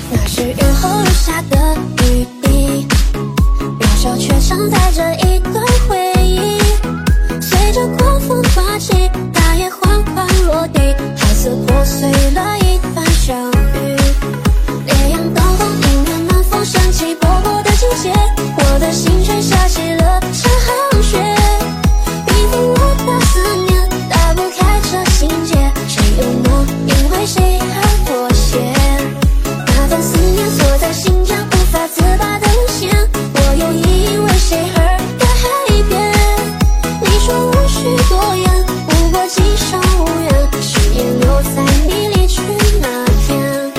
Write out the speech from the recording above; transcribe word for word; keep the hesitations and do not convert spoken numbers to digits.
那是雨后雨下的雨滴，渺小却承载着一段回忆，随着狂风